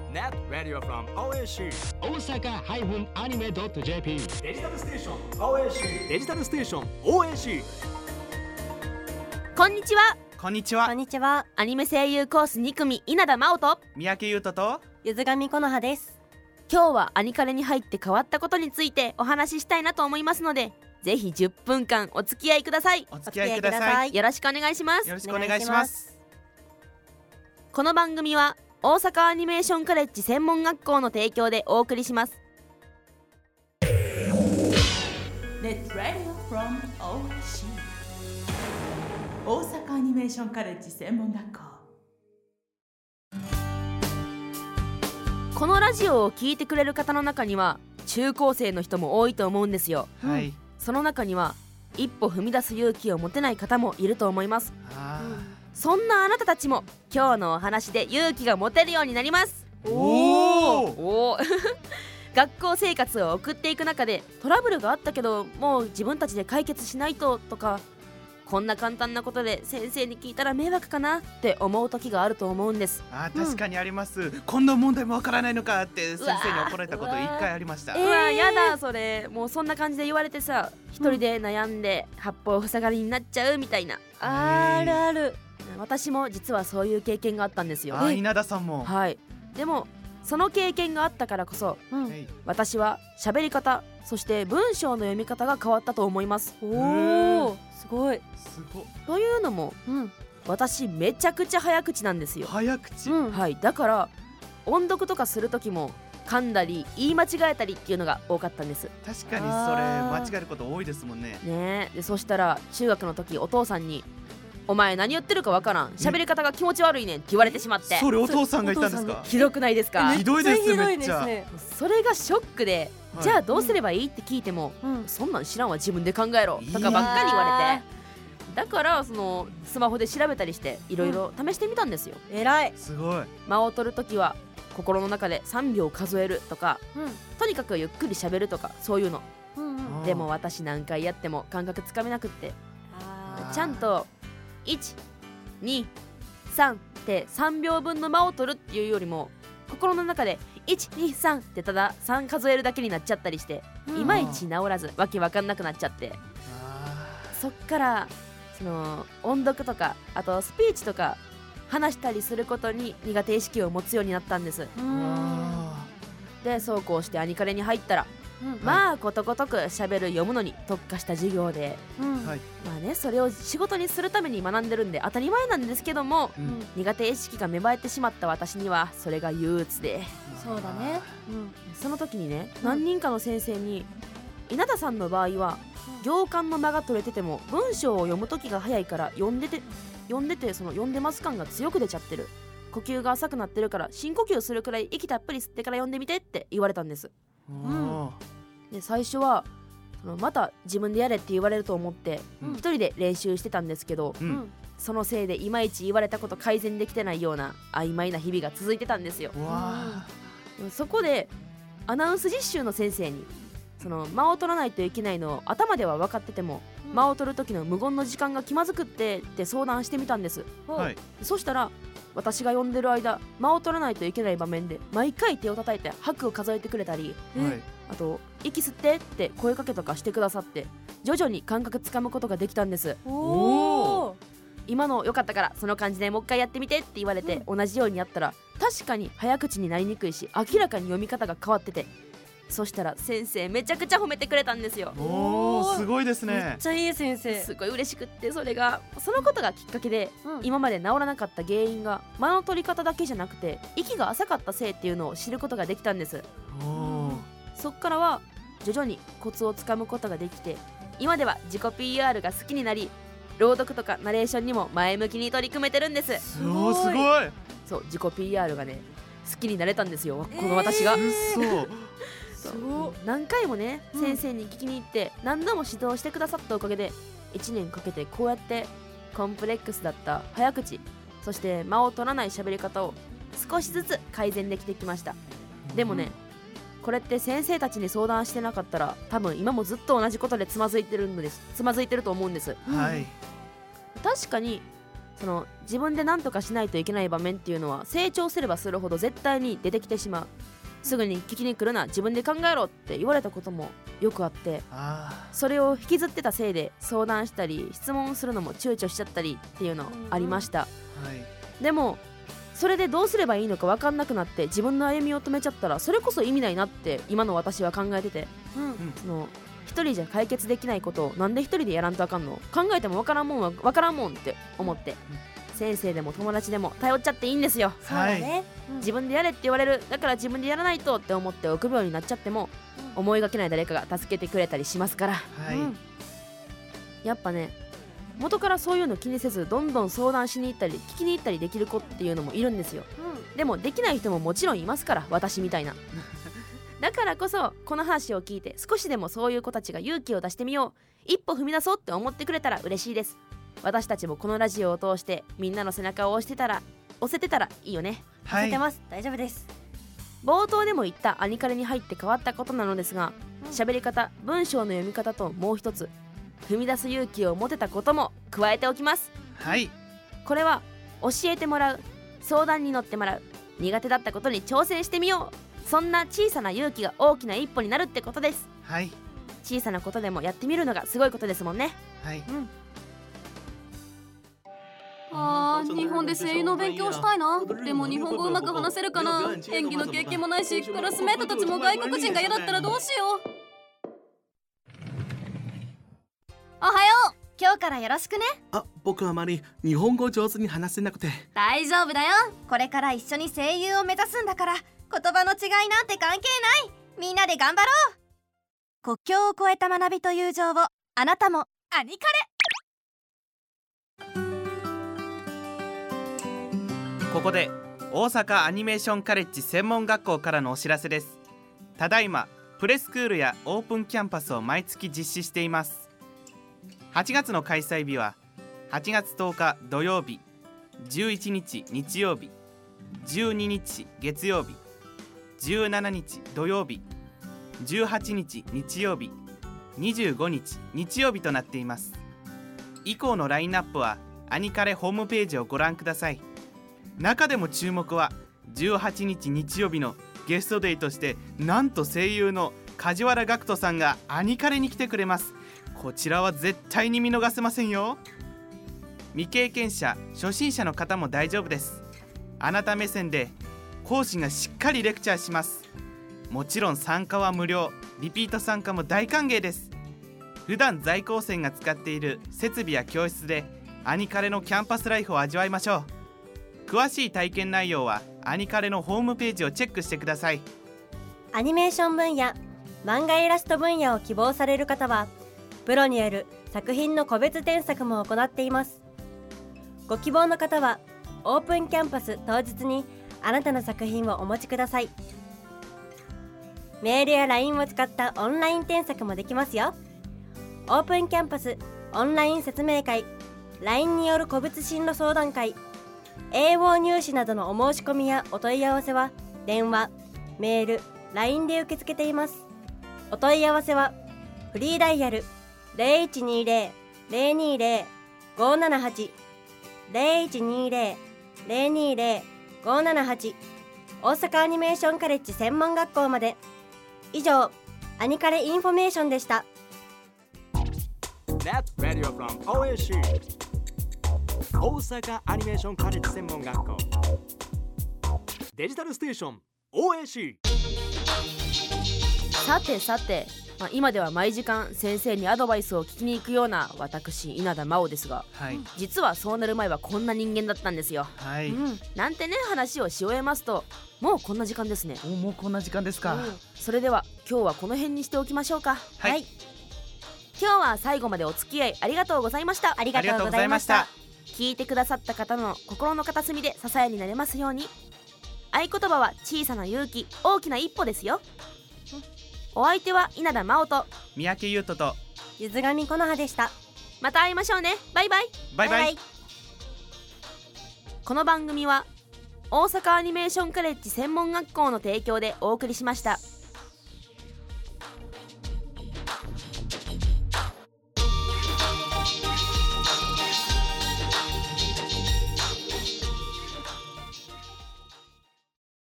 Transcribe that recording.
Net Radio from OAC 大阪-anime.jp デジタルステーション OAC デジタルステーション OAC。 こんにちは。 こんにちは。 こんにちは。 アニメ声優コース2組稲田真央と三宅優斗とゆずがみこのはです。 今日はアニカレに入って変わったことについてお話ししたいなと思いますので、ぜひ10分間お付き合いください。 お付き合いください。 よろしくお願いします。 よろしくお願いします。 この番組は大阪アニメーションカレッジ専門学校の提供でお送りします。 Net Radio from OAC 大阪アニメーションカレッジ専門学校。 このラジオを聞いてくれる方の中には中高生の人も多いと思うんですよ。 はい。 その中には一歩踏み出す勇気を持てない方もいると思います。そんなあなたたちも今日のお話で勇気が持てるようになります。 おー学校生活を送っていく中でトラブルがあったけどもう自分たちで解決しないととか、こんな簡単なことで先生に聞いたら迷惑かなって思う時があると思うんです。 確かにあります、こんな問題もわからないのかって先生に怒られたこと1回ありました。 うわやだそれ。もうそんな感じで言われてさ、一人で悩んで八方塞がりになっちゃうみたいな、 あるある。 私も実はそういう経験があったんですよ。 稲田さんも。 はい。でもその経験があったからこそ、私は喋り方、そして文章の読み方が変わったと思います。 おー、すごい。 というのも、私めちゃくちゃ早口なんですよ。 早口、 はい。だから音読とかする時も噛んだり言い間違えたりっていうのが多かったんです。 確かにそれ間違えること多いですもんね。 でそしたら中学の時お父さんに、お前何言ってるかわからん、喋り方が気持ち悪いねんって言われてしまって。 それお父さんが言ったんですか？ ひどくないですか？ ひどいです。めっちゃそれがショックで、じゃあどうすればいいって聞いても、そんなん知らんわ自分で考えろとかばっかり言われて、だからそのスマホで調べたりしていろいろ試してみたんですよ。 偉い。 すごい。 間を取るときは心の中で3秒数えるとか、とにかくゆっくり喋るとか、そういうの。でも私何回やっても感覚つかめなくって、ちゃんと1、2、3って3秒分の間を取るっていうよりも、心の中で1、2、3ってただ3数えるだけになっちゃったりして、いまいち治らずわけわかんなくなっちゃって、そっからその音読とか、あとスピーチとか話したりすることに苦手意識を持つようになったんです。でそうこうしてアニカレに入ったら、まあことごとく喋る読むのに特化した授業で、まあね、それを仕事にするために学んでるんで当たり前なんですけども、苦手意識が芽生えてしまった私にはそれが憂鬱で、 そうだね。 その時にね、何人かの先生に、稲田さんの場合は行間の間が取れてても文章を読む時が早いから読んでてその読んでます感が強く出ちゃってる、呼吸が浅くなってるから深呼吸するくらい息たっぷり吸ってから読んでみてって言われたんです。で最初はまた自分でやれって言われると思って一人で練習してたんですけど、そのせいでいまいち言われたこと改善できてないような曖昧な日々が続いてたんですよ。そこでアナウンス実習の先生に、その間を取らないといけないのを頭では分かってても、間を取る時の無言の時間が気まずくって相談してみたんです。そしたら私が読んでる間、間を取らないといけない場面で毎回手を叩いて拍を数えてくれたり、あと息吸ってって声かけとかしてくださって、徐々に感覚つかむことができたんです。今の良かったからその感じでもう一回やってみてって言われて、同じようにやったら確かに早口になりにくいし、明らかに読み方が変わってて、そしたら先生めちゃくちゃ褒めてくれたんですよ。 すごいですね。 めっちゃいい先生。 すごい嬉しくって、そのことがきっかけで、今まで治らなかった原因が間の取り方だけじゃなくて息が浅かったせいっていうのを知ることができたんです。そっからは徐々にコツをつかむことができて、今では自己 PR が好きになり、朗読とかナレーションにも前向きに取り組めてるんです。 すごい。 そう、自己 PR がね好きになれたんですよ、この私が。何回もね、先生に聞きに行って何度も指導してくださったおかげで、1年かけてこうやってコンプレックスだった早口、そして間を取らない喋り方を少しずつ改善できてきました。でもね、これって先生たちに相談してなかったら多分今もずっと同じことでつまずいてると思うんです。 はい。 確かにその自分で何とかしないといけない場面っていうのは成長すればするほど絶対に出てきてしまう。すぐに聞きに来るな、自分で考えろって言われたこともよくあって、それを引きずってたせいで相談したり質問するのも躊躇しちゃったりっていうのありました。でもそれでどうすればいいのか分かんなくなって自分の歩みを止めちゃったらそれこそ意味ないなって今の私は考えてて、その一人じゃ解決できないことをなんで一人でやらんとあかんの、考えても分からんもんは分からんもんって思って、先生でも友達でも頼っちゃっていいんですよ。 そうだね、 自分でやれって言われる、だから自分でやらないとって思って臆病になっちゃっても、思いがけない誰かが助けてくれたりしますから、やっぱね、元からそういうの気にせずどんどん相談しに行ったり聞きに行ったりできる子っていうのもいるんですよ。でもできない人ももちろんいますから、私みたいなだからこそこの話を聞いて少しでもそういう子たちが勇気を出してみよう、一歩踏み出そうって思ってくれたら嬉しいです。私たちもこのラジオを通してみんなの背中を押せてたらいいよね。 押せてます、大丈夫です。 冒頭でも言ったアニカレに入って変わったことなのですが、喋り方、文章の読み方ともう一つ踏み出す勇気を持てたことも加えておきます。これは教えてもらう、相談に乗ってもらう、苦手だったことに挑戦してみよう、そんな小さな勇気が大きな一歩になるってことです。小さなことでもやってみるのがすごいことですもんね。 日本で声優の勉強したいな。でも日本語うまく話せるかな。演技の経験もないし、クラスメートたちも外国人が嫌だったらどうしよう。おはよう、今日からよろしくね。 僕はあまり日本語上手に話せなくて。 大丈夫だよ、これから一緒に声優を目指すんだから、言葉の違いなんて関係ない。みんなで頑張ろう。国境を越えた学びと友情を、あなたもアニカレ。 ここで大阪アニメーションカレッジ専門学校からのお知らせです。ただいまプレスクールやオープンキャンパスを毎月実施しています。8月の開催日は8月10日土曜日、11日日曜日、12日月曜日、17日土曜日、18日日曜日、25日日曜日となっています。以降のラインナップはアニカレホームページをご覧ください。中でも注目は18日日曜日のゲストデイとして、なんと声優の梶原岳人さんがアニカレに来てくれます。こちらは絶対に見逃せませんよ。未経験者、初心者の方も大丈夫です。あなた目線で講師がしっかりレクチャーします。もちろん参加は無料、リピート参加も大歓迎です。普段在校生が使っている設備や教室でアニカレのキャンパスライフを味わいましょう。詳しい体験内容はアニカレのホームページをチェックしてください。 アニメーション分野、漫画イラスト分野を希望される方は、プロによる作品の個別添削も行っています。ご希望の方はオープンキャンパス当日にあなたの作品をお持ちください。メールや LINE を使ったオンライン添削もできますよ。オープンキャンパスオンライン説明会、 LINE による個別進路相談会、英語入試などのお申し込みやお問い合わせは電話、メール、LINE で受け付けています。お問い合わせはフリーダイヤル 0120-020-578 0120-020-578 大阪アニメーションカレッジ専門学校まで。以上、アニカレインフォメーションでした。 Net Radio from OSC 大阪アニメーションカレッジ専門学校デジタルステーション OSC。 さてさて、今では毎時間先生にアドバイスを聞きに行くような私稲田真央ですが、実はそうなる前はこんな人間だったんですよ。なんてね話をし終えますと、もうこんな時間ですね。 もうこんな時間ですか。 それでは今日はこの辺にしておきましょうか。今日は最後までお付き合いありがとうございました。 ありがとうございました。 聞いてくださった方の心の片隅で支えになれますように。合言葉は小さな勇気、大きな一歩ですよ。お相手は稲田真央と三宅優斗とゆずがみこのはでした。 また会いましょうね。バイバイ。 バイバイ。 この番組は大阪アニメーションカレッジ専門学校の提供でお送りしました。